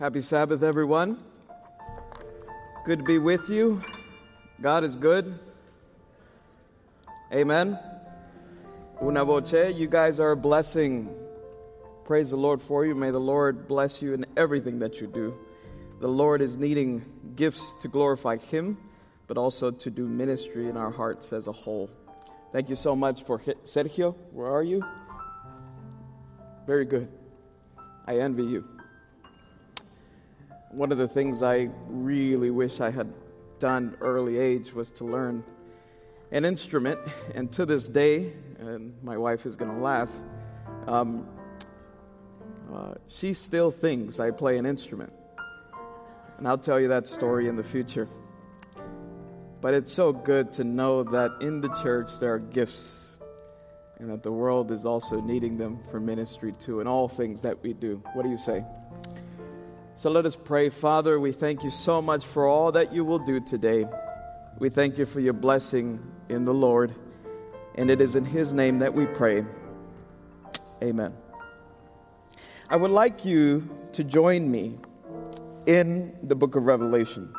Happy Sabbath, everyone. Good to be with you. God is good. Amen. Una voce, you guys are a blessing. Praise the Lord for you. May the Lord bless you in everything that you do. The Lord is needing gifts to glorify Him, but also to do ministry in our hearts as a whole. Thank you so much for Sergio. Where are you? Very good. I envy you. One of the things I really wish I had done early age was to learn an instrument. And to this day, and my wife is going to laugh, she still thinks I play an instrument. And I'll tell you that story in the future. But it's so good to know that in the church there are gifts and that the world is also needing them for ministry too, in all things that we do. What do you say? So let us pray. Father, we thank you so much for all that you will do today. We thank you for your blessing in the Lord. And it is in His name that we pray. Amen. I would like you to join me in the book of Revelation.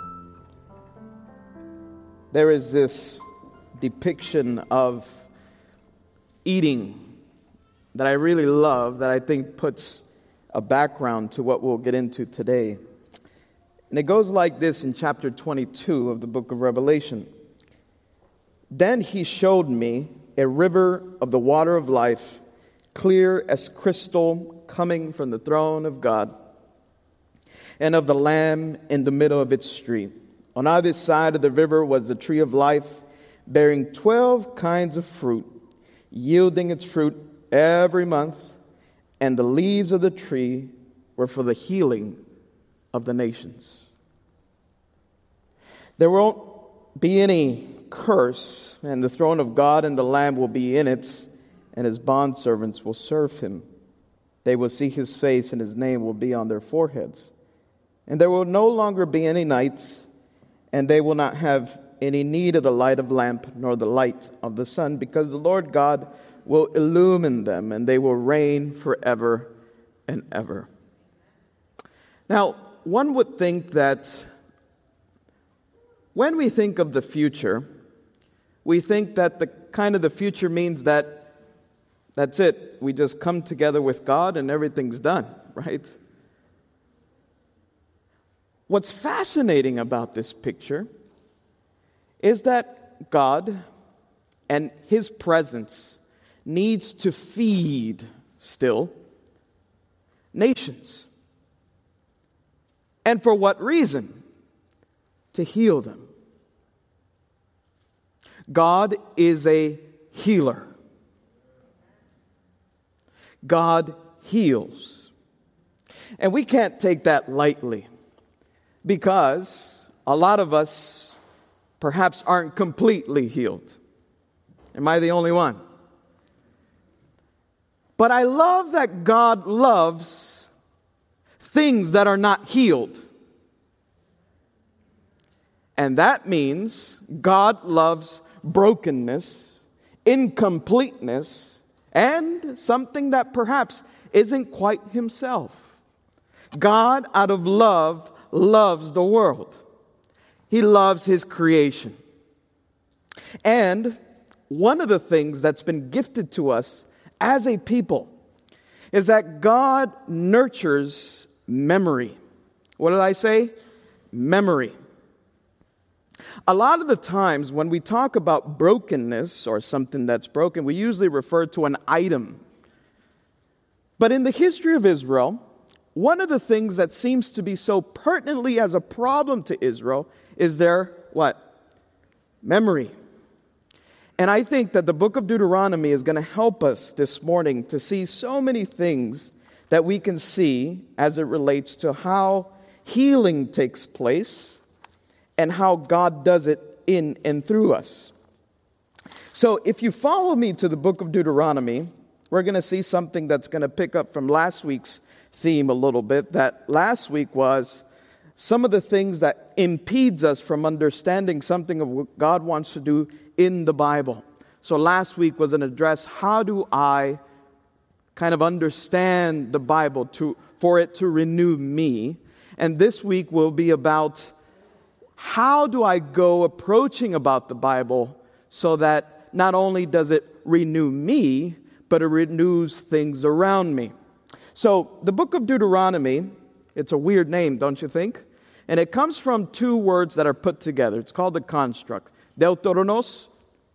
There is this depiction of eating that I really love, that I think puts a background to what we'll get into today. And it goes like this in chapter 22 of the book of Revelation. Then he showed me a river of the water of life, clear as crystal, coming from the throne of God and of the Lamb in the middle of its stream. On either side of the river was the tree of life, bearing 12 kinds of fruit, yielding its fruit every month. And the leaves of the tree were for the healing of the nations. There won't be any curse, and the throne of God and the Lamb will be in it, and His bondservants will serve Him. They will see His face, and His name will be on their foreheads. And there will no longer be any night, and they will not have any need of the light of lamp, nor the light of the sun, because the Lord God will illumine them, and they will reign forever and ever. Now, one would think that when we think of the future, we think that the future means that that's it. We just come together with God and everything's done, right? What's fascinating about this picture is that God and His presence needs to feed still nations. And for what reason? To heal them. God is a healer. God heals. And we can't take that lightly, because a lot of us perhaps aren't completely healed. Am I the only one? But I love that God loves things that are not healed. And that means God loves brokenness, incompleteness, and something that perhaps isn't quite Himself. God, out of love, loves the world. He loves His creation. And one of the things that's been gifted to us as a people is that God nurtures memory. What did I say? Memory. A lot of the times when we talk about brokenness or something that's broken, we usually refer to an item. But in the history of Israel, one of the things that seems to be so pertinently as a problem to Israel is their what? Memory. And I think that the book of Deuteronomy is going to help us this morning to see so many things that we can see as it relates to how healing takes place and how God does it in and through us. So if you follow me to the book of Deuteronomy, we're going to see something that's going to pick up from last week's theme a little bit. That last week was some of the things that impedes us from understanding something of what God wants to do in the Bible. So last week was an address, how do I kind of understand the Bible for it to renew me? And this week will be about how do I go approaching about the Bible so that not only does it renew me, but it renews things around me. So the book of Deuteronomy, it's a weird name, don't you think? And it comes from two words that are put together. It's called a construct. Deuteronos,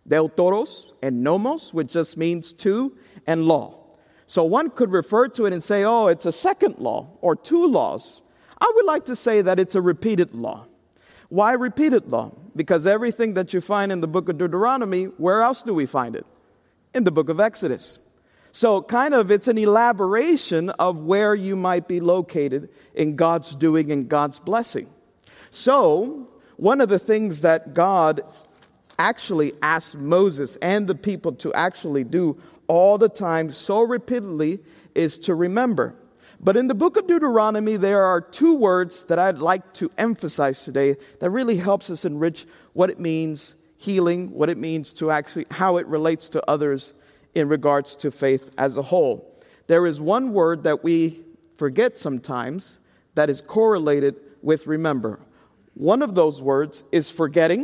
and nomos, which just means two, and law. So one could refer to it and say, oh, it's a second law or two laws. I would like to say that it's a repeated law. Why repeated law? Because everything that you find in the book of Deuteronomy, where else do we find it? In the book of Exodus. So it's an elaboration of where you might be located in God's doing and God's blessing. So one of the things that God actually asked Moses and the people to actually do all the time, so repeatedly, is to remember. But in the book of Deuteronomy, there are two words that I'd like to emphasize today that really helps us enrich what it means, healing, what it means to actually, how it relates to others in regards to faith as a whole. There is one word that we forget sometimes that is correlated with remember. One of those words is forgetting,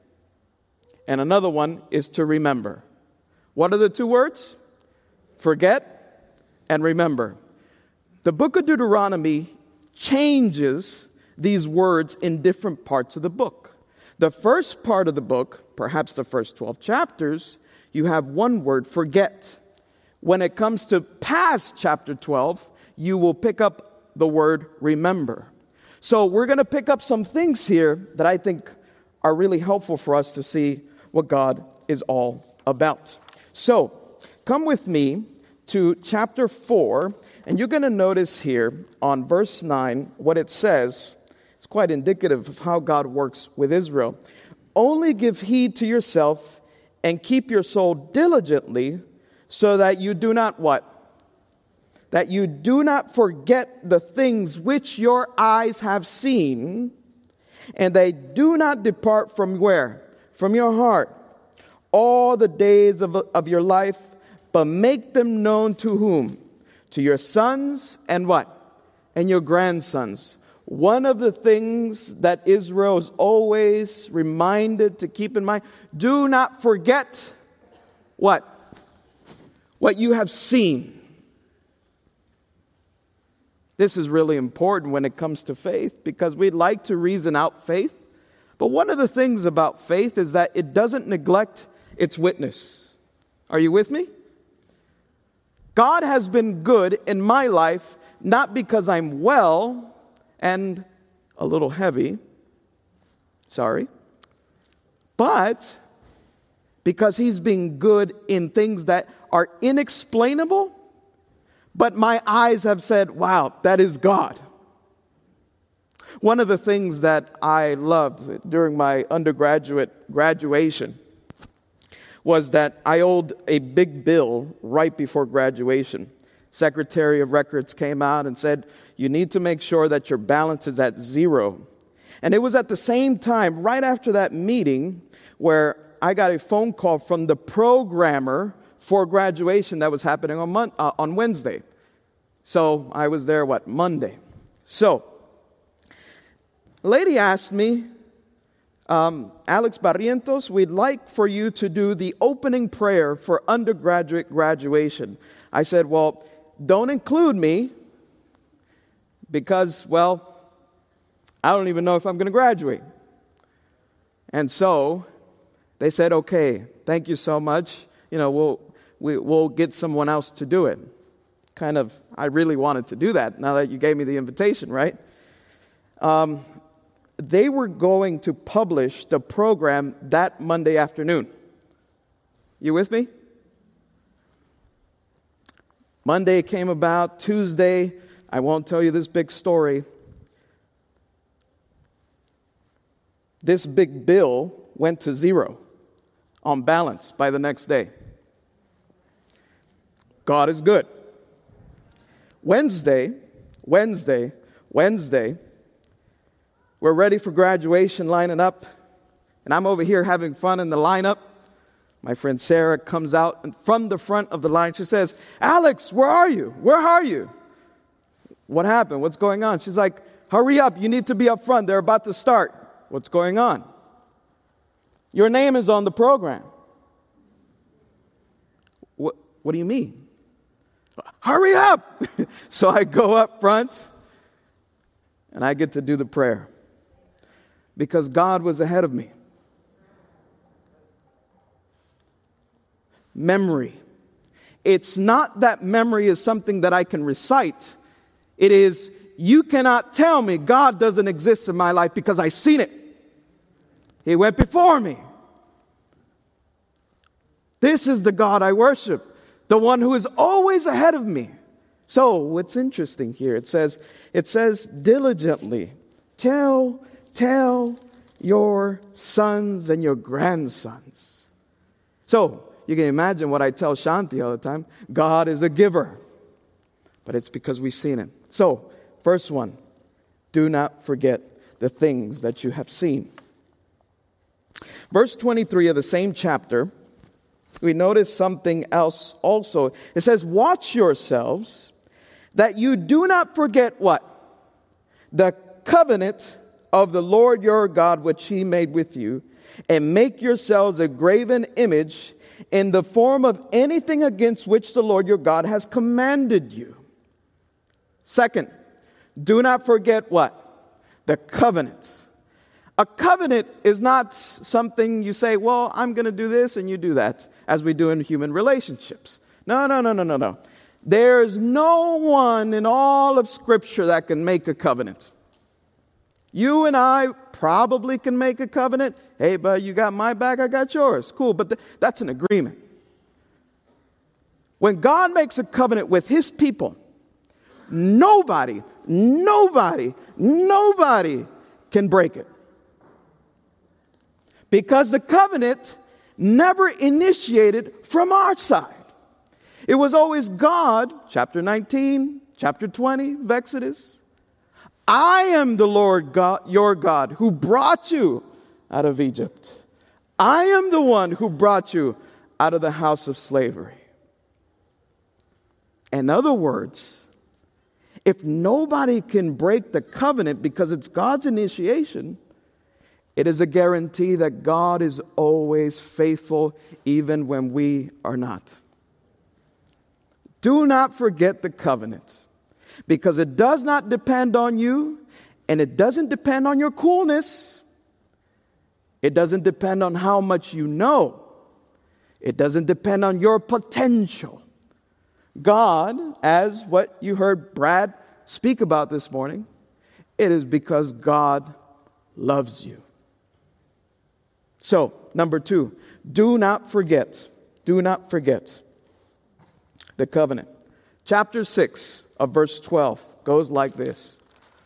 and another one is to remember. What are the two words? Forget and remember. The book of Deuteronomy changes these words in different parts of the book. The first part of the book, perhaps the first 12 chapters, you have one word, forget. When it comes to past chapter 12, you will pick up the word remember. So we're going to pick up some things here that I think are really helpful for us to see what God is all about. So come with me to chapter 4, and you're going to notice here on verse 9 what it says. It's quite indicative of how God works with Israel. Only give heed to yourself and keep your soul diligently so that you do not what? That you do not forget the things which your eyes have seen, and they do not depart from where? From your heart, all the days of your life, but make them known to whom? To your sons and what? And your grandsons. One of the things that Israel is always reminded to keep in mind, do not forget what? What you have seen. This is really important when it comes to faith because we'd like to reason out faith. But one of the things about faith is that it doesn't neglect its witness. Are you with me? God has been good in my life, not because I'm well and a little heavy, but because He's been good in things that are inexplainable, but my eyes have said, wow, that is God. One of the things that I loved during my undergraduate graduation was that I owed a big bill right before graduation. Secretary of Records came out and said, you need to make sure that your balance is at zero. And it was at the same time, right after that meeting, where I got a phone call from the programmer for graduation that was happening on Wednesday. So I was there, Monday. So, a lady asked me, Alex Barrientos, we'd like for you to do the opening prayer for undergraduate graduation. I said, well, don't include me because, I don't even know if I'm going to graduate. And so they said, okay, thank you so much. We'll get someone else to do it. I really wanted to do that now that you gave me the invitation, right? They were going to publish the program that Monday afternoon. You with me? Monday came about. Tuesday, I won't tell you this big story. This big bill went to zero on balance by the next day. God is good. Wednesday, we're ready for graduation, lining up, and I'm over here having fun in the lineup. My friend Sarah comes out and from the front of the line. She says, Alex, where are you? Where are you? What happened? What's going on? She's like, Hurry up, you need to be up front. They're about to start. What's going on? Your name is on the program. What do you mean? Hurry up! So I go up front and I get to do the prayer because God was ahead of me. Memory. It's not that memory is something that I can recite. It is, you cannot tell me God doesn't exist in my life because I've seen it. He went before me. This is the God I worship, the one who is always ahead of me. So what's interesting here, it says diligently, tell your sons and your grandsons. So you can imagine what I tell Shanti all the time. God is a giver, but it's because we've seen him. So, first one, do not forget the things that you have seen. Verse 23 of the same chapter, we notice something else also. It says, watch yourselves that you do not forget what? The covenant of the Lord your God which he made with you, and make yourselves a graven image in the form of anything against which the Lord your God has commanded you. Second, do not forget what? The covenant. A covenant is not something you say, well, I'm going to do this and you do that, as we do in human relationships. No. There is no one in all of Scripture that can make a covenant. You and I probably can make a covenant. Hey, bud, you got my back, I got yours. Cool, but that's an agreement. When God makes a covenant with his people, nobody can break it. Because the covenant never initiated from our side. It was always God, chapter 19, chapter 20 of Exodus. I am the Lord God, your God, who brought you out of Egypt. I am the one who brought you out of the house of slavery. In other words, if nobody can break the covenant because it's God's initiation, it is a guarantee that God is always faithful even when we are not. Do not forget the covenant, because it does not depend on you, and it doesn't depend on your coolness. It doesn't depend on how much you know. It doesn't depend on your potential. God, as what you heard Brad speak about this morning, it is because God loves you. So, number 2, do not forget the covenant. Chapter 6 of verse 12 goes like this.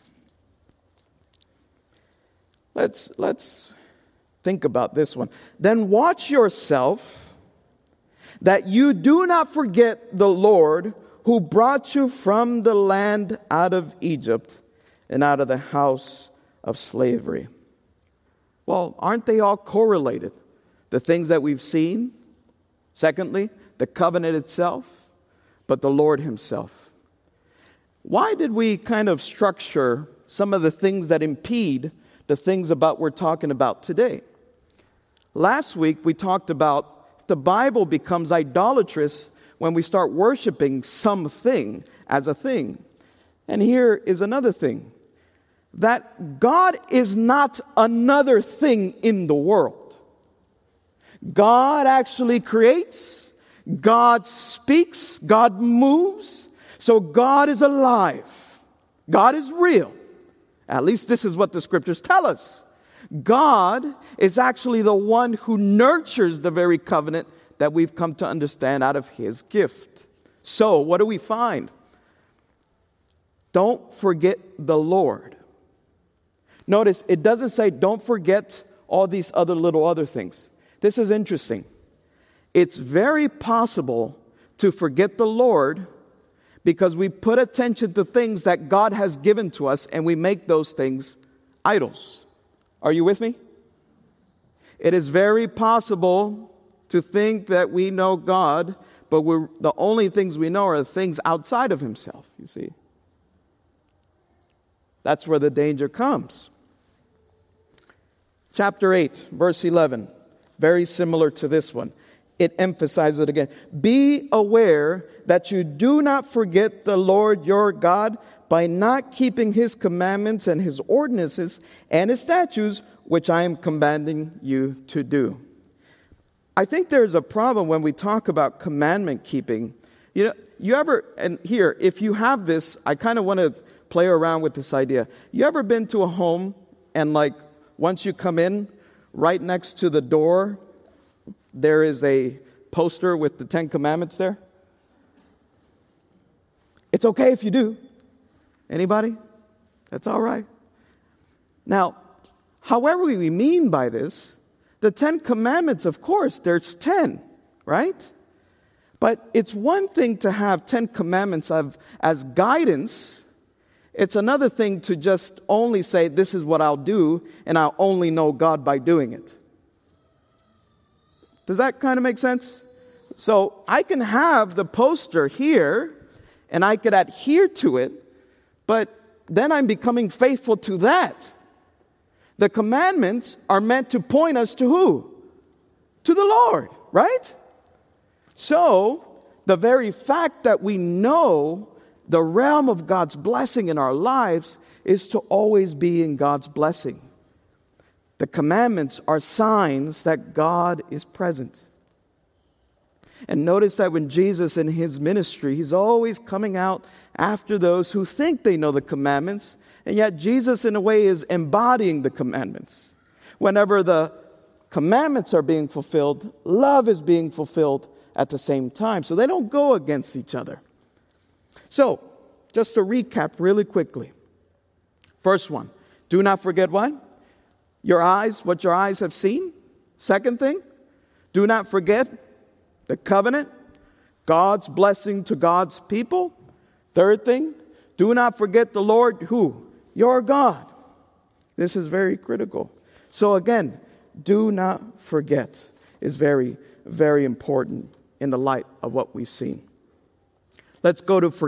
Let's think about this one. Then watch yourself that you do not forget the Lord who brought you from the land out of Egypt and out of the house of slavery. Well, aren't they all correlated? The things that we've seen. Secondly, the covenant itself, but the Lord himself. Why did we kind of structure some of the things that impede the things about we're talking about today? Last week we talked about the Bible becomes idolatrous when we start worshiping something as a thing. And here is another thing. That God is not another thing in the world. God actually creates, God speaks, God moves. So God is alive. God is real. At least this is what the scriptures tell us. God is actually the one who nurtures the very covenant that we've come to understand out of his gift. So what do we find? Don't forget the Lord. Notice, it doesn't say don't forget all these other things. This is interesting. It's very possible to forget the Lord because we put attention to things that God has given to us and we make those things idols. Are you with me? It is very possible to think that we know God, but the only things we know are things outside of himself, you see. that's where the danger comes. Chapter 8, verse 11, very similar to this one. It emphasizes it again. Be aware that you do not forget the Lord your God by not keeping his commandments and his ordinances and his statutes, which I am commanding you to do. I think there's a problem when we talk about commandment keeping. You ever, and here, if you have this, I kind of want to play around with this idea. You ever been to a home and once you come in, right next to the door, there is a poster with the 10 Commandments there? It's okay if you do. Anybody? That's all right. Now, however we mean by this, the 10 Commandments, of course, there's 10, right? But it's one thing to have 10 Commandments as guidance. It's another thing to just only say, this is what I'll do, and I'll only know God by doing it. Does that kind of make sense? So I can have the poster here, and I could adhere to it, but then I'm becoming faithful to that. The commandments are meant to point us to who? To the Lord, right? So the very fact that we know the realm of God's blessing in our lives is to always be in God's blessing. The commandments are signs that God is present. And notice that when Jesus in his ministry, he's always coming out after those who think they know the commandments, and yet Jesus in a way is embodying the commandments. Whenever the commandments are being fulfilled, love is being fulfilled at the same time. So they don't go against each other. So, just to recap really quickly. First one, do not forget what? What your eyes have seen. Second thing, do not forget the covenant, God's blessing to God's people. Third thing, do not forget the Lord who? Your God. This is very critical. So again, do not forget is very, very important in the light of what we've seen. Let's go to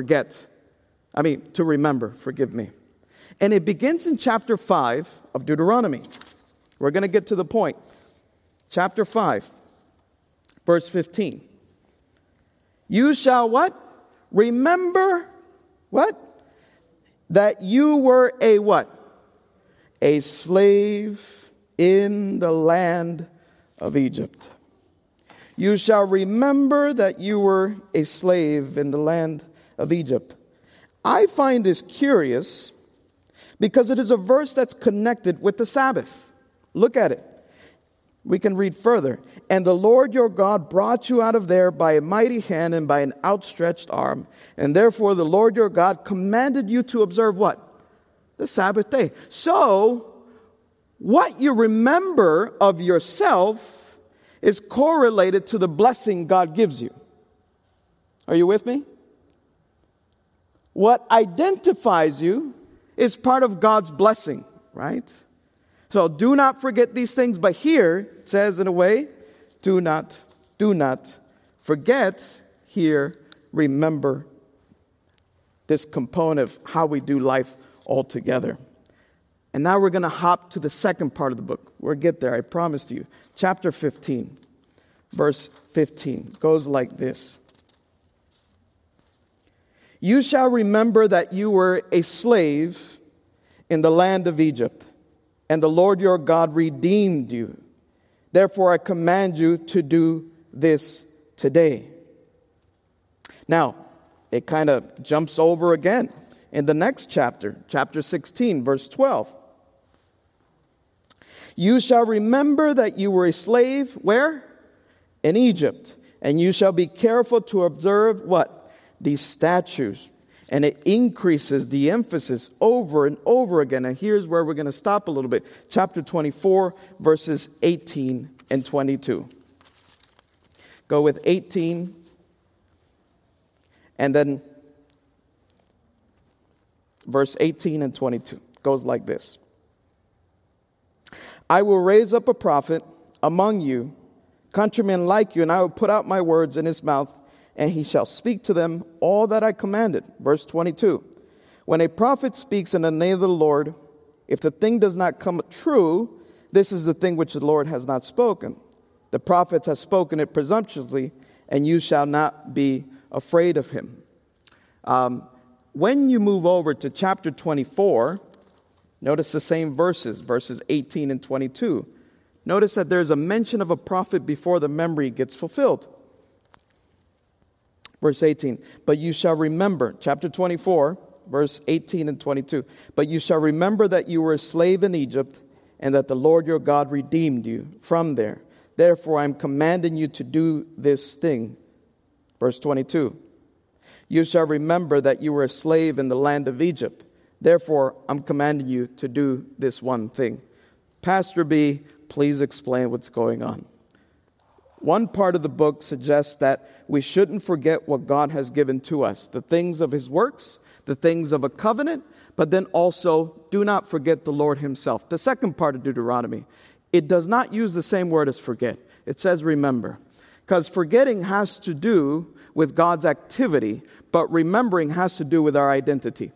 to remember, forgive me. And it begins in chapter 5 of Deuteronomy. We're going to get to the point. Chapter 5, verse 15. You shall what? Remember what? That you were a what? A slave in the land of Egypt. You shall remember that you were a slave in the land of Egypt. I find this curious because it is a verse that's connected with the Sabbath. Look at it. We can read further. And the Lord your God brought you out of there by a mighty hand and by an outstretched arm. And therefore the Lord your God commanded you to observe what? The Sabbath day. So, what you remember of yourself is correlated to the blessing God gives you. Are you with me? What identifies you is part of God's blessing, right? So do not forget these things. But here it says in a way, do not forget. Here, remember this component of how we do life altogether. And now we're going to hop to the second part of the book. We'll get there, I promised you. Chapter 15, verse 15 goes like this. You shall remember that you were a slave in the land of Egypt, and the Lord your God redeemed you. Therefore I command you to do this today. Now, it kind of jumps over again in the next chapter, chapter 16, verse 12. You shall remember that you were a slave, where? In Egypt. And you shall be careful to observe what? These statutes. And it increases the emphasis over and over again. And here's where we're going to stop a little bit. Chapter 24, verses 18 and 22. Go with 18. And then verse 18 and 22. Goes like this. I will raise up a prophet among you, countrymen like you, and I will put out my words in his mouth, and he shall speak to them all that I commanded. Verse 22. when a prophet speaks in the name of the Lord, if the thing does not come true, this is the thing which the Lord has not spoken. The prophets have spoken it presumptuously, and you shall not be afraid of him. When you move over to chapter 24, notice the same verses 18 and 22. Notice that there's a mention of a prophet before the memory gets fulfilled. Verse 18, but you shall remember, chapter 24, verse 18 and 22. But you shall remember that you were a slave in Egypt, and that the Lord your God redeemed you from there. Therefore, I am commanding you to do this thing. Verse 22. You shall remember that you were a slave in the land of Egypt. Therefore, I'm commanding you to do this one thing. Pastor B, please explain what's going on. One part of the book suggests that we shouldn't forget what God has given to us, the things of his works, the things of a covenant, but then also do not forget the Lord himself. The second part of Deuteronomy, it does not use the same word as forget. It says remember, because forgetting has to do with God's activity, but remembering has to do with our identity.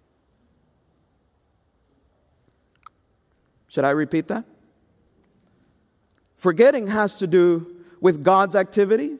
Should I repeat that? Forgetting has to do with God's activity,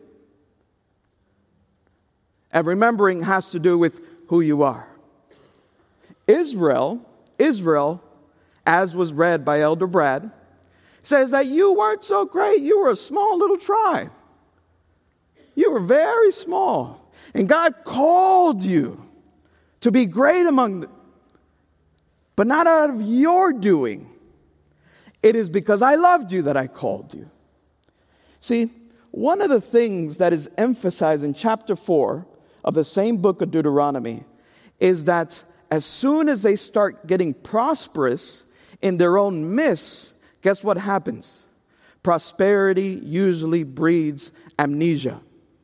and remembering has to do with who you are. Israel, as was read by Elder Brad, says that you weren't so great. You were a small little tribe. You were very small. And God called you to be great among them, but not out of your doing. It is because I loved you that I called you. See, one of the things that is emphasized in chapter 4 of the same book of Deuteronomy is that as soon as they start getting prosperous in their own midst, guess what happens? Prosperity usually breeds amnesia.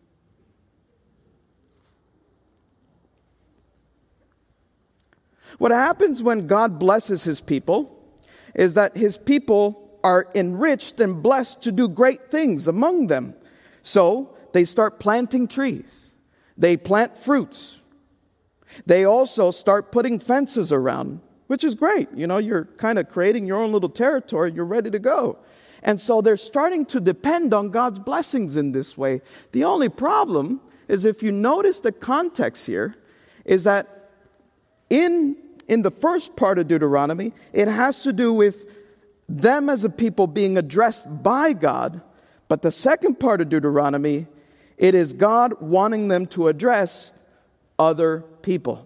What happens when God blesses his people is that his people are enriched and blessed to do great things among them. So they start planting trees. They plant fruits. They also start putting fences around, which is great. You know, you're kind of creating your own little territory. You're ready to go. And so they're starting to depend on God's blessings in this way. The only problem is, if you notice the context here, is that in the first part of Deuteronomy, it has to do with them as a people being addressed by God. But the second part of Deuteronomy, it is God wanting them to address other people.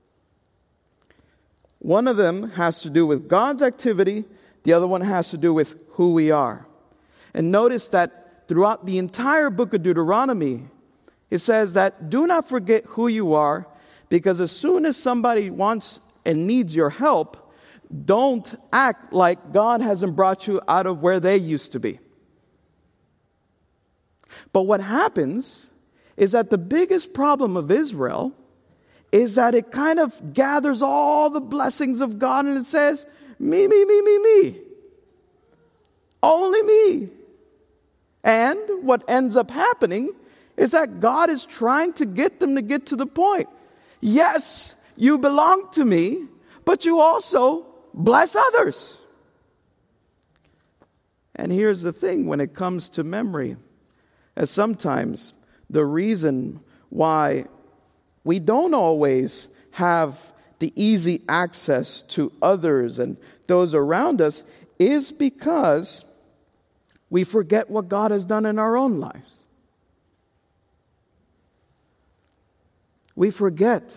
One of them has to do with God's activity. The other one has to do with who we are. And notice that throughout the entire book of Deuteronomy, it says that do not forget who you are, because as soon as somebody wants and needs your help, don't act like God hasn't brought you out of where they used to be. But what happens is that the biggest problem of Israel is that it kind of gathers all the blessings of God and it says, me, me, me, me, me. Only me. And what ends up happening is that God is trying to get them to get to the point. Yes, you belong to me, but you also bless others. And here's the thing when it comes to memory, as sometimes the reason why we don't always have the easy access to others and those around us is because we forget what God has done in our own lives. We forget.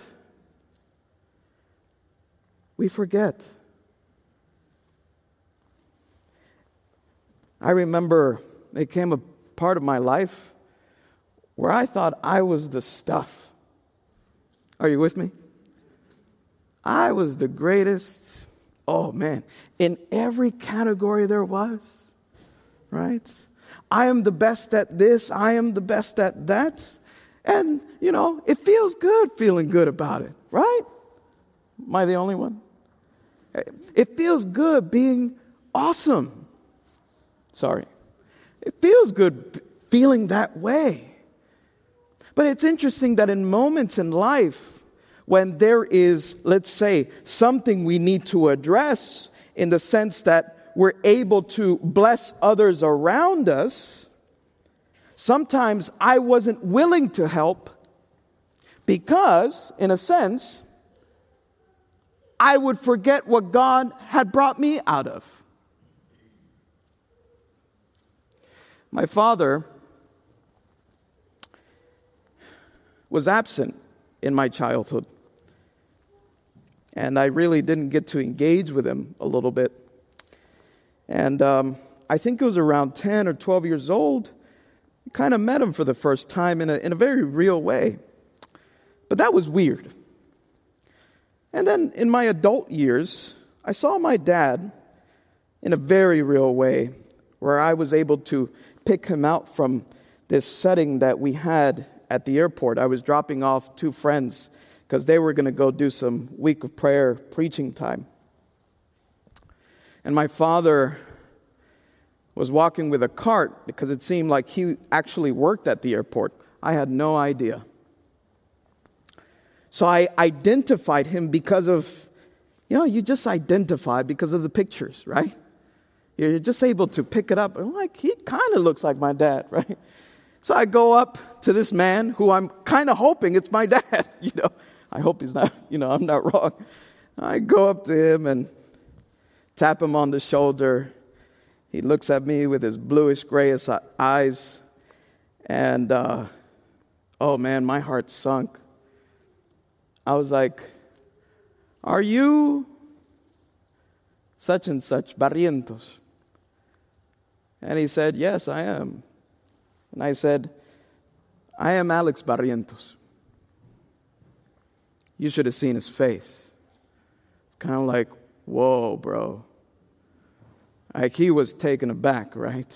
I remember it came a part of my life where I thought I was the stuff. Are you with me? I was the greatest, in every category there was, right? I am the best at this, I am the best at that. And, it feels good feeling good about it, right? Am I the only one? It feels good being awesome. Sorry. It feels good feeling that way. But it's interesting that in moments in life when there is, let's say, something we need to address in the sense that we're able to bless others around us, sometimes I wasn't willing to help because, in a sense, I would forget what God had brought me out of. My father was absent in my childhood, and I really didn't get to engage with him a little bit. And I think it was around 10 or 12 years old, I kind of met him for the first time in a very real way. But that was weird. And then in my adult years, I saw my dad in a very real way, where I was able to pick him out from this setting that we had at the airport. I was dropping off two friends because they were going to go do some week of prayer preaching time. And my father was walking with a cart because it seemed like he actually worked at the airport. I had no idea. So I identified him because of, you just identify because of the pictures, right? You're just able to pick it up. I'm like, he kind of looks like my dad, right? So I go up to this man who I'm kind of hoping it's my dad, I hope he's not, I'm not wrong. I go up to him and tap him on the shoulder. He looks at me with his bluish grayish eyes. And, oh man, my heart sunk. I was like, are you such and such, Barrientos? And he said, yes, I am. And I said, I am Alex Barrientos. You should have seen his face. Kind of like, whoa, bro. Like he was taken aback, right?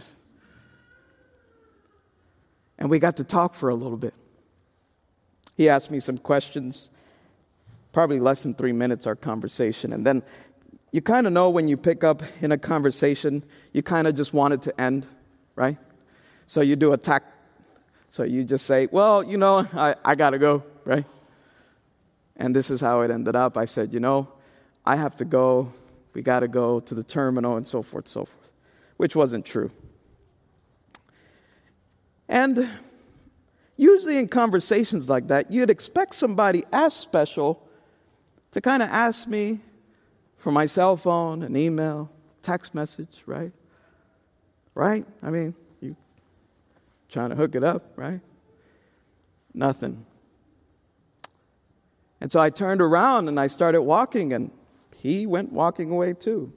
And we got to talk for a little bit. He asked me some questions, probably less than 3 minutes, our conversation. And then you kind of know when you pick up in a conversation, you kind of just want it to end, right? So you do a tack. So you just say, well, I got to go, right? And this is how it ended up. I said, I have to go. We got to go to the terminal and so forth, which wasn't true. And usually in conversations like that, you'd expect somebody as special to kind of ask me for my cell phone, an email, text message, right? Right? I mean, you trying to hook it up, right? Nothing. And so I turned around and I started walking, and he went walking away too.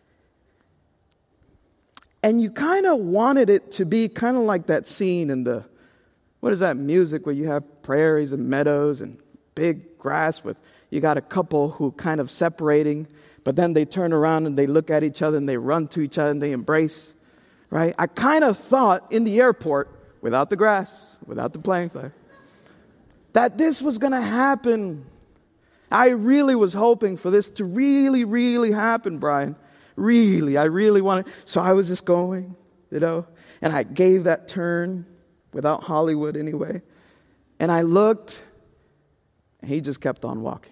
And you kind of wanted it to be kind of like that scene in what is that music where you have prairies and meadows and big grass you got a couple who kind of separating, but then they turn around and they look at each other and they run to each other and they embrace, right? I kind of thought in the airport, without the grass, without the playing field, that this was going to happen. I really was hoping for this to really, really happen, Brian. Really, I really wanted. So I was just going, and I gave that turn without Hollywood anyway. And I looked, and he just kept on walking.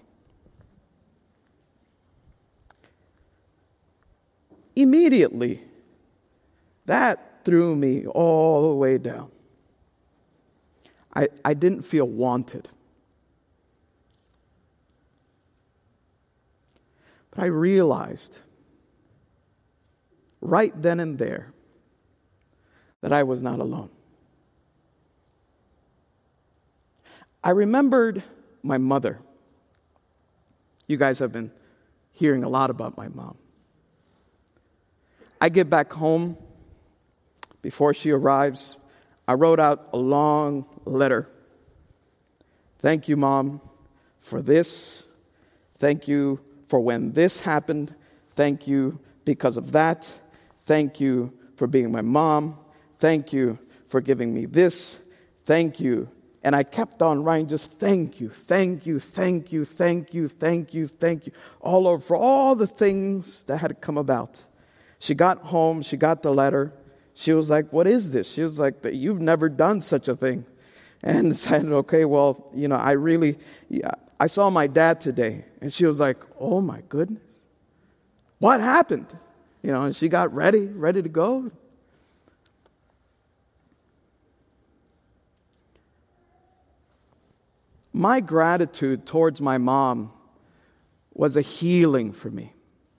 Immediately, that threw me all the way down. I didn't feel wanted. But I realized right then and there that I was not alone. I remembered my mother. You guys have been hearing a lot about my mom. I get back home before she arrives. I wrote out a long letter. Thank you, Mom, for this. Thank you for when this happened. Thank you because of that. Thank you for being my mom. Thank you for giving me this. Thank you. And I kept on writing just thank you, thank you, thank you, thank you, thank you, thank you, all over for all the things that had come about. She got home, she got the letter. She was like, what is this? She was like, you've never done such a thing. And I said, okay, well, I saw my dad today. And she was like, oh my goodness. What happened? And she got ready to go. My gratitude towards my mom was a healing for me.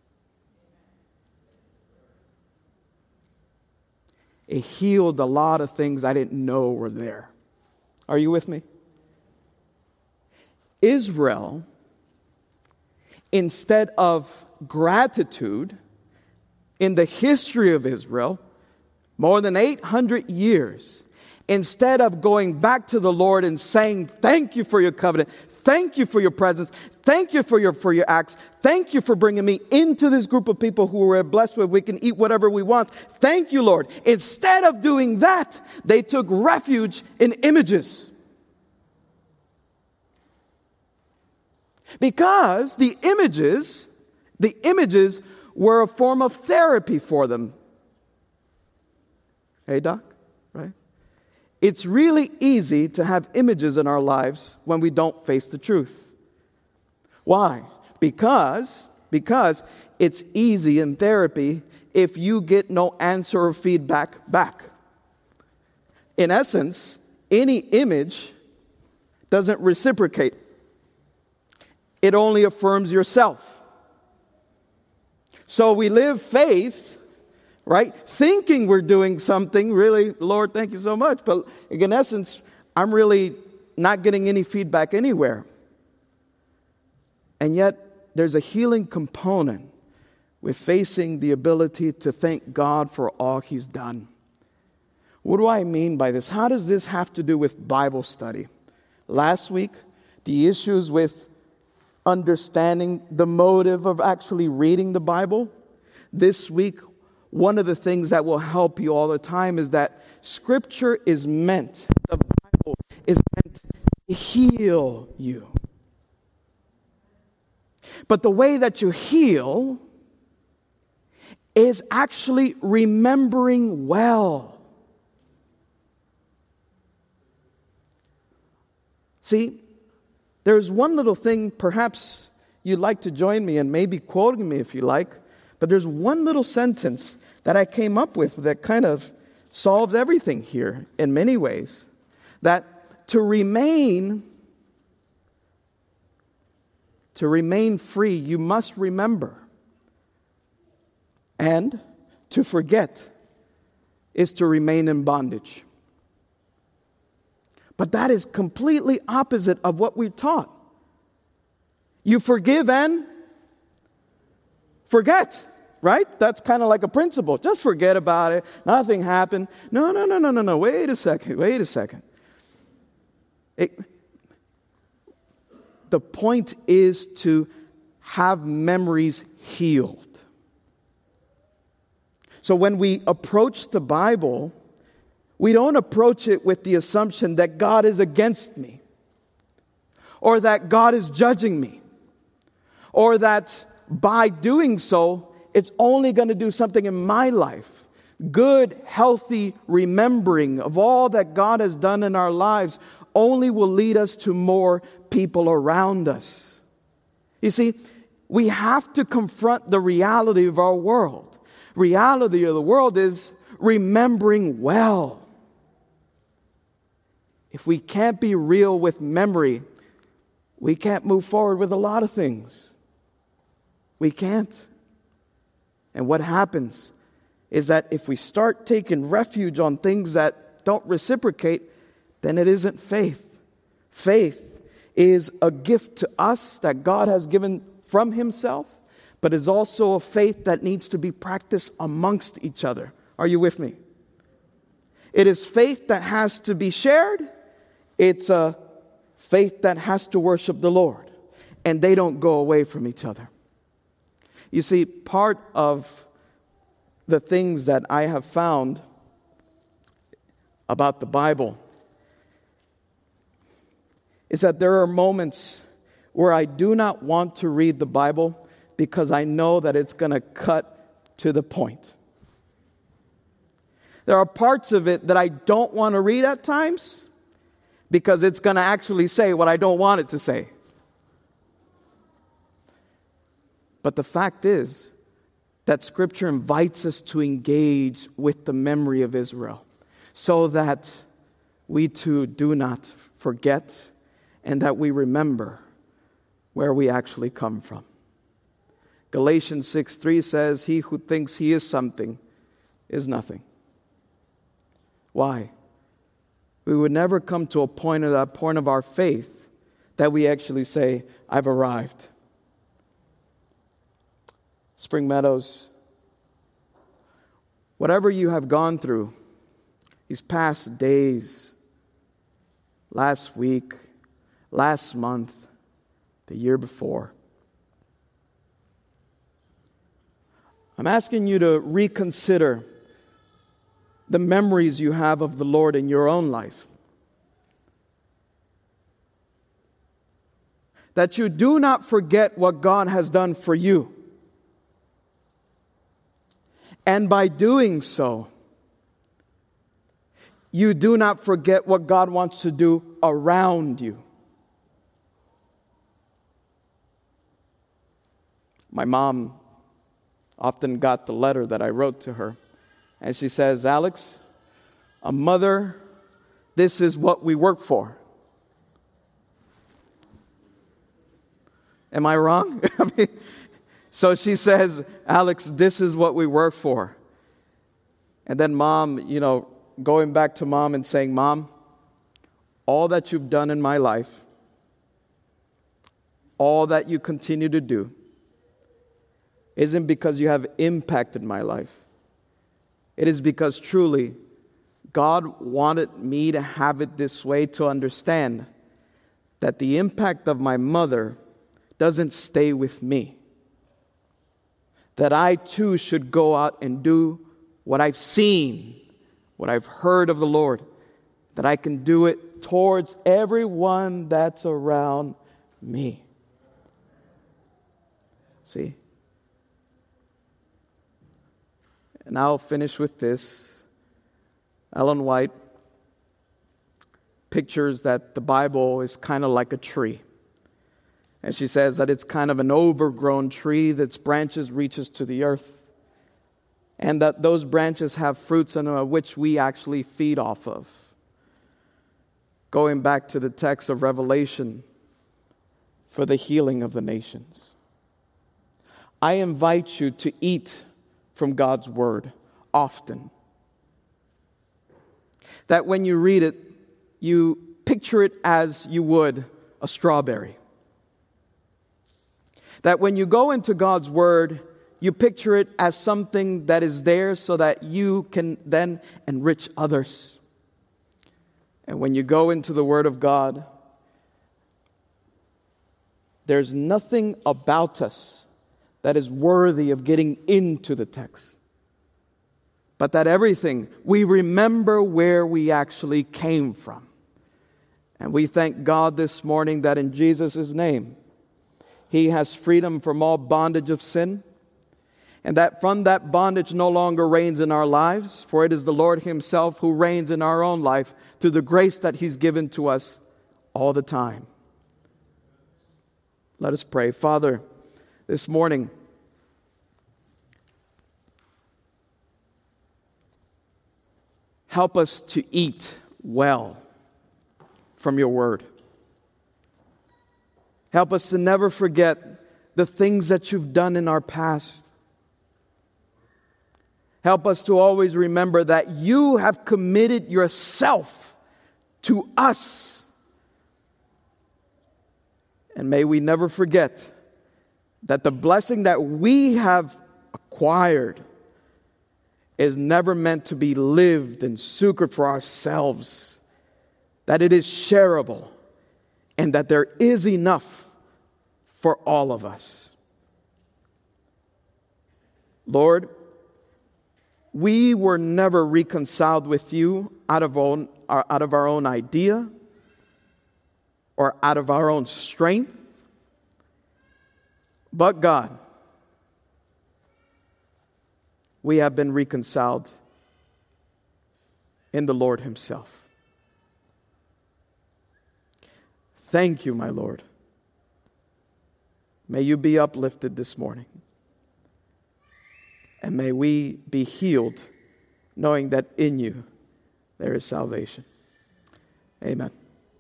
It healed a lot of things I didn't know were there. Are you with me? Israel, instead of gratitude, in the history of Israel, more than 800 years, instead of going back to the Lord and saying, thank you for your covenant, thank you for your presence, thank you for your acts, thank you for bringing me into this group of people who we're blessed with, we can eat whatever we want, thank you, Lord. Instead of doing that, they took refuge in images. Because the images were a form of therapy for them. Hey, Doc, right? It's really easy to have images in our lives when we don't face the truth. Why? Because it's easy in therapy if you get no answer or feedback back. In essence, any image doesn't reciprocate. It only affirms yourself. So we live faith, right? Thinking we're doing something, really, Lord, thank you so much. But in essence, I'm really not getting any feedback anywhere. And yet, there's a healing component with facing the ability to thank God for all He's done. What do I mean by this? How does this have to do with Bible study? Last week, the issues with understanding the motive of actually reading the Bible. This week, one of the things that will help you all the time is that Scripture is meant, the Bible is meant to heal you. But the way that you heal is actually remembering well. See, there's one little thing, perhaps you'd like to join me and maybe quoting me if you like, but there's one little sentence that I came up with that kind of solves everything here in many ways. That to remain free, you must remember. And to forget is to remain in bondage. But that is completely opposite of what we're taught. You forgive and forget, right? That's kind of like a principle. Just forget about it. Nothing happened. No. Wait a second. The point is to have memories healed. So when we approach the Bible, we don't approach it with the assumption that God is against me, or that God is judging me, or that by doing so, it's only going to do something in my life. Good, healthy remembering of all that God has done in our lives only will lead us to more people around us. You see, we have to confront the reality of our world. Reality of the world is remembering well. If we can't be real with memory, we can't move forward with a lot of things. We can't. And what happens is that if we start taking refuge on things that don't reciprocate, then it isn't faith. Faith is a gift to us that God has given from Himself, but it's also a faith that needs to be practiced amongst each other. Are you with me? It is faith that has to be shared. It's a faith that has to worship the Lord. And they don't go away from each other. You see, part of the things that I have found about the Bible is that there are moments where I do not want to read the Bible because I know that it's going to cut to the point. There are parts of it that I don't want to read at times because it's going to actually say what I don't want it to say. But the fact is that Scripture invites us to engage with the memory of Israel so that we too do not forget and that we remember where we actually come from. Galatians 6:3 says, "He who thinks he is something is nothing." Why? We would never come to a point of our faith that we actually say, "I've arrived." Spring Meadows, whatever you have gone through these past days, last week, last month, the year before, I'm asking you to reconsider the memories you have of the Lord in your own life. That you do not forget what God has done for you. And by doing so, you do not forget what God wants to do around you. My mom often got the letter that I wrote to her. And she says, "Alex, a mother, this is what we work for." Am I wrong? So she says, "Alex, this is what we work for." And then mom, going back to mom and saying, "Mom, all that you've done in my life, all that you continue to do, isn't because you have impacted my life. It is because truly God wanted me to have it this way, to understand that the impact of my mother doesn't stay with me. That I too should go out and do what I've seen, what I've heard of the Lord, that I can do it towards everyone that's around me." See? And I'll finish with this. Ellen White pictures that the Bible is kind of like a tree. And she says that it's kind of an overgrown tree that's branches reaches to the earth. And that those branches have fruits on which we actually feed off of. Going back to the text of Revelation for the healing of the nations. I invite you to eat from God's Word often. That when you read it, you picture it as you would a strawberry. That when you go into God's Word, you picture it as something that is there so that you can then enrich others. And when you go into the Word of God, there's nothing about us that is worthy of getting into the text. But that everything, we remember where we actually came from. And we thank God this morning that in Jesus' name, He has freedom from all bondage of sin. And that from that bondage no longer reigns in our lives, for it is the Lord Himself who reigns in our own life through the grace that He's given to us all the time. Let us pray. Father, this morning, help us to eat well from your word. Help us to never forget the things that you've done in our past. Help us to always remember that you have committed yourself to us. And may we never forget that the blessing that we have acquired is never meant to be lived and succored for ourselves. That it is shareable and that there is enough for all of us. Lord, we were never reconciled with you out of our own idea or out of our own strength. But God, we have been reconciled in the Lord Himself. Thank you, my Lord. May you be uplifted this morning. And may we be healed, knowing that in you there is salvation. Amen.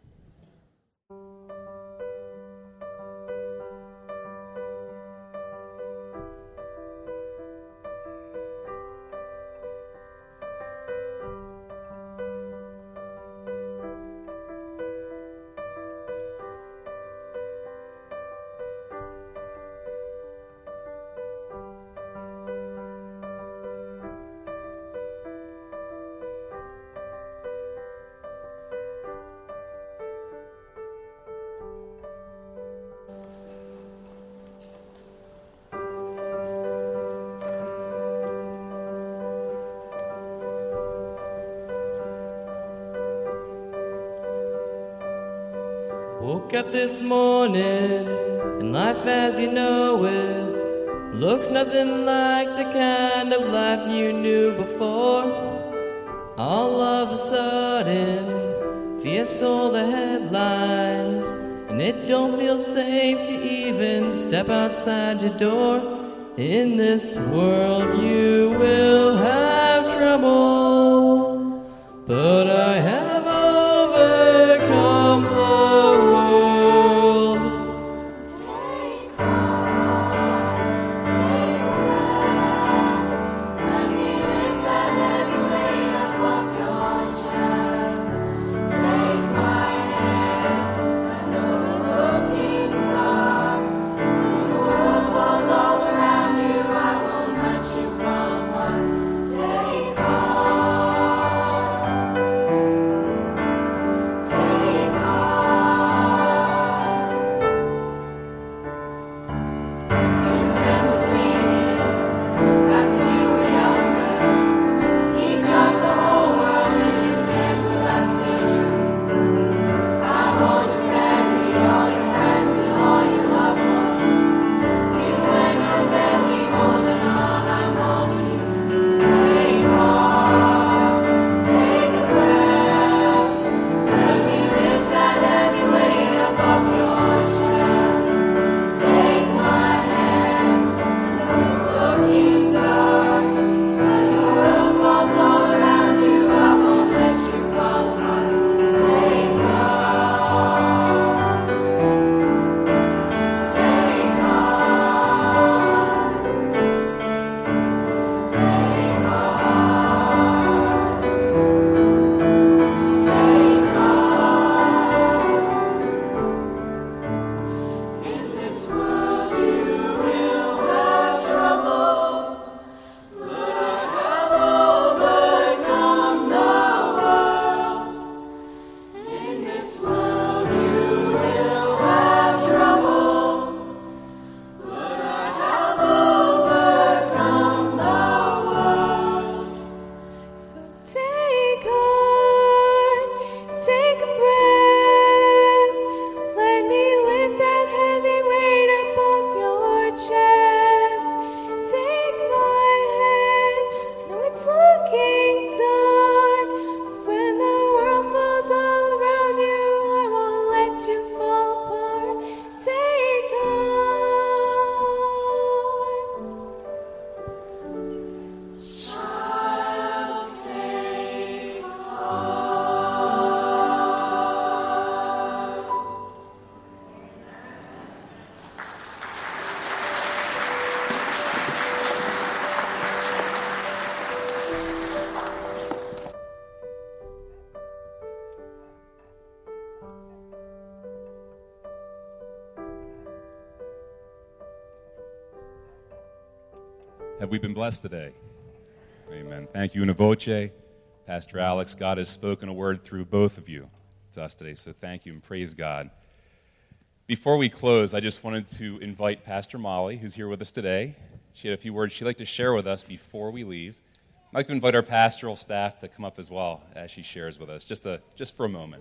Woke up this morning, and life as you know it looks nothing like the kind of life you knew before. All of a sudden, fear stole the headlines, and it don't feel safe to even step outside your door. In this world you will have trouble, but I have overcome the world. Take heart, take breath. Let me lift that heavy weight up off your chest. Take my hand, I know it's looking dark. When the world falls all around you, I won't let you fall apart. Take heart, take heart. You remember singing back when you were younger. He's got the whole world in his hands, but that's still true. I hold your family, all your friends, and all your loved ones. Even when you're barely holding on, I'm holding you. Take heart, take a breath. Let me lift that heavy weight up off your chest. Take my hand, and though it's looking dark, when the world falls all around you, I won't let you fall apart. Take heart, take heart, take heart, take heart. In this world you will have trouble, but I have overcome the world. In this world you will have trouble, but I have overcome the world. So take heart, take a breath. Let me lift that heavy weight up off your chest. Take my hand, know it's looking dark. When the world falls all around you, I won't let you fall apart. Take heart. Child, take heart. Have we been blessed today? Amen. Thank you, Una Voce, Pastor Alex. God has spoken a word through both of you to us today, so thank you and praise God. Before we close, I just wanted to invite Pastor Molly, who's here with us today. She had a few words she'd like to share with us before we leave. I'd like to invite our pastoral staff to come up as well as she shares with us, just for a moment.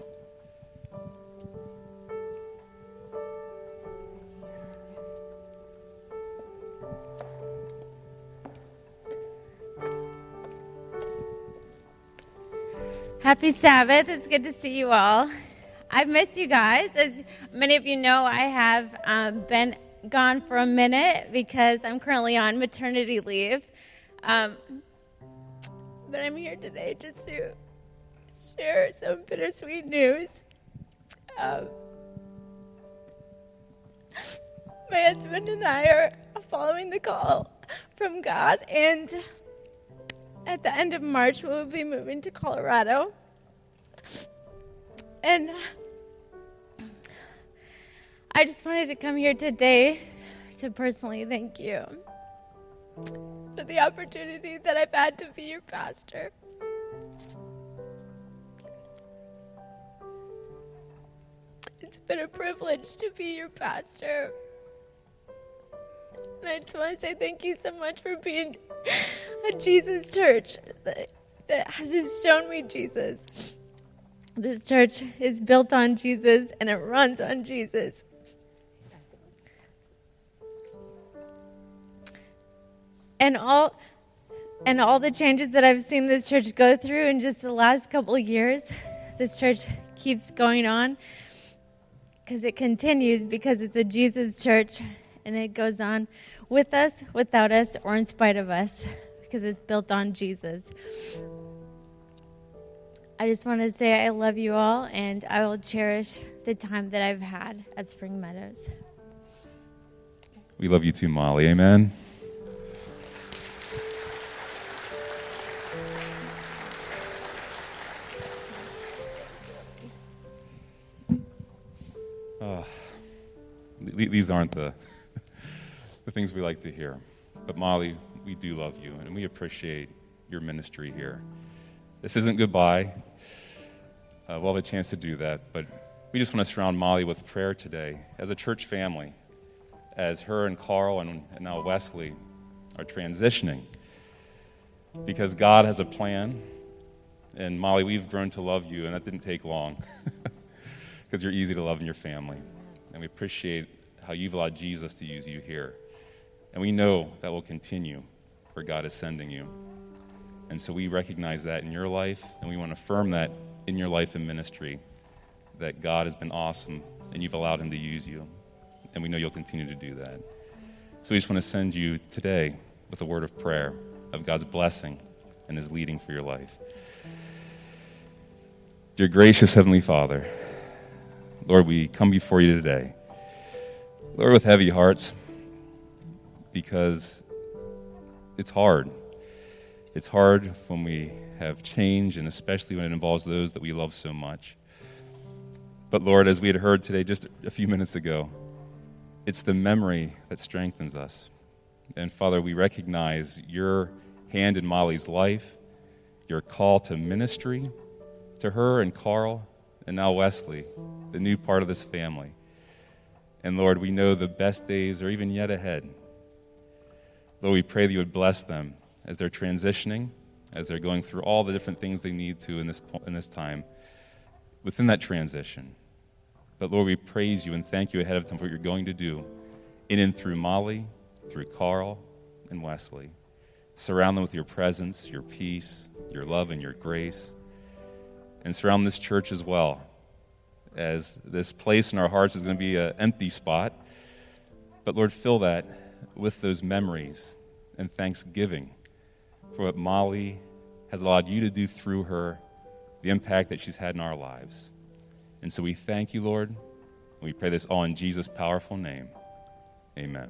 Happy Sabbath. It's good to see you all. I've missed you guys. As many of you know, I have been gone for a minute because I'm currently on maternity leave. But I'm here today just to share some bittersweet news. My husband and I are following the call from God, and at the end of March, we will be moving to Colorado. And I just wanted to come here today to personally thank you for the opportunity that I've had to be your pastor. It's been a privilege to be your pastor. And I just want to say thank you so much for being a Jesus church that has just shown me Jesus. This church is built on Jesus and it runs on Jesus. And all the changes that I've seen this church go through in just the last couple of years, this church keeps going on because it continues, because it's a Jesus church, and it goes on with us, without us, or in spite of us, because it's built on Jesus. I just want to say I love you all, and I will cherish the time that I've had at Spring Meadows. We love you too, Molly. Amen. These aren't the things we like to hear. But Molly, we do love you, and we appreciate your ministry here. This isn't goodbye. We'll have a chance to do that, but we just want to surround Molly with prayer today as a church family, as her and Carl and now Wesley are transitioning, because God has a plan. And Molly, we've grown to love you, and that didn't take long, because you're easy to love in your family. And we appreciate how you've allowed Jesus to use you here. And we know that will continue where God is sending you. And so we recognize that in your life, and we want to affirm that in your life and ministry, that God has been awesome, and you've allowed him to use you. And we know you'll continue to do that. So we just want to send you today with a word of prayer of God's blessing and his leading for your life. Dear gracious Heavenly Father, Lord, we come before you today, Lord, with heavy hearts, because it's hard. It's hard when we have change, and especially when it involves those that we love so much. But Lord, as we had heard today just a few minutes ago, it's the memory that strengthens us. And Father, we recognize your hand in Molly's life, your call to ministry to her and Carl, and now Wesley, the new part of this family. And Lord, we know the best days are even yet ahead. Lord, we pray that you would bless them as they're transitioning, as they're going through all the different things they need to in this time, within that transition. But Lord, we praise you and thank you ahead of time for what you're going to do in and through Molly, through Carl and Wesley. Surround them with your presence, your peace, your love, and your grace. And surround this church as well, as this place in our hearts is going to be an empty spot. But Lord, fill that with those memories and thanksgiving for what Molly has allowed you to do through her, the impact that she's had in our lives. And so we thank you, Lord, and we pray this all in Jesus' powerful name. Amen.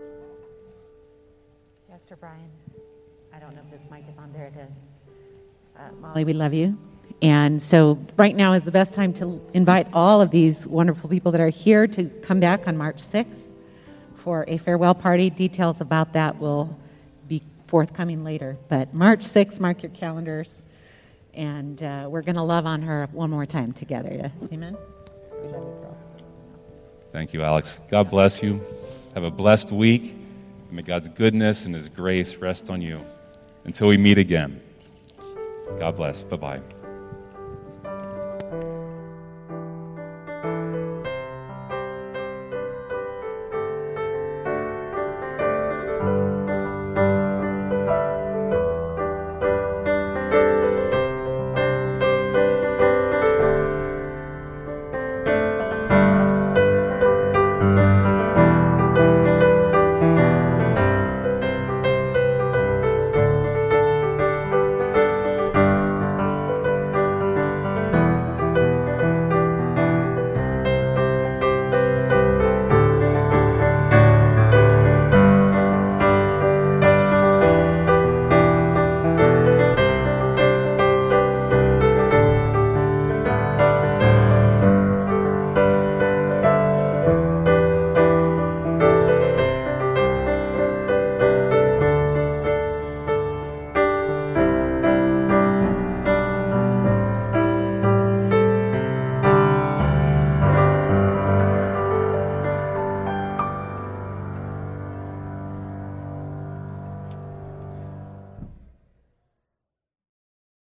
Pastor Brian, I don't know if this mic is on. There it is. Molly, we love you. And so right now is the best time to invite all of these wonderful people that are here to come back on March 6th for a farewell party. Details about that will be forthcoming later. But March 6th, mark your calendars. And we're going to love on her one more time together. Amen? We love you, girl. Thank you, Alex. God bless you. Have a blessed week. And may God's goodness and his grace rest on you until we meet again. God bless. Bye-bye.